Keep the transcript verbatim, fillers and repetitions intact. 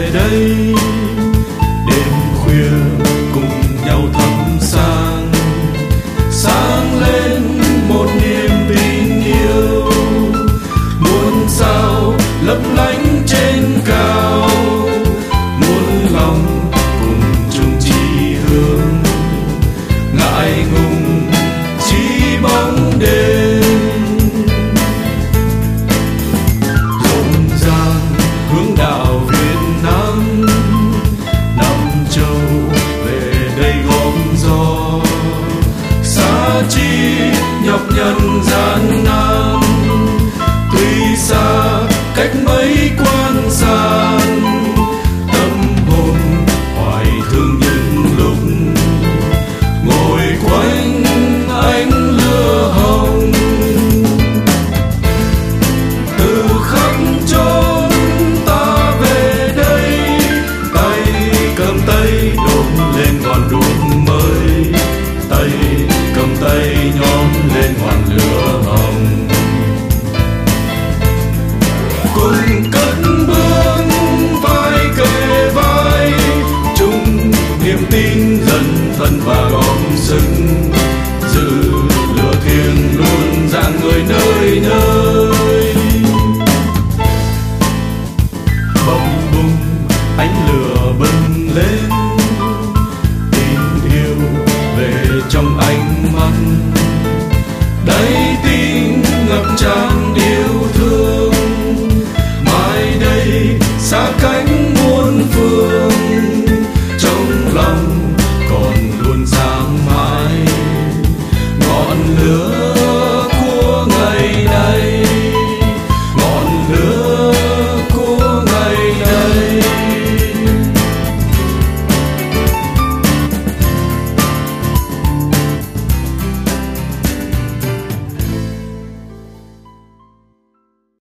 về đây, đêm khuya cùng nhau thắp sáng, sáng lên một niềm tin yêu. Muôn sao lấp lánh trên cao, muôn lòng cùng chung chí hướng, ngại ngùng chỉ bóng đêm. Rộn ràng hướng đạo Việt Nam, năm châu về đây góp gió. Xa chi nhọc nhằn gian nan, tuy xa cách mấy quan gian, tâm hồn hoài thương những lúc ngồi quanh ánh lửa hồng. Từ khắp chốn ta về đây, tay cầm tay đốt lên ngọn đuốc mới, tay cầm tay nhóm lên ngọn lửa hồng. Cùng cất bước vai kề vai, chung niềm tin dần thân và góp sức, giữ lửa thiêng luôn rạng ngời nơi nơi. Bỗng bùng ánh lửa bừng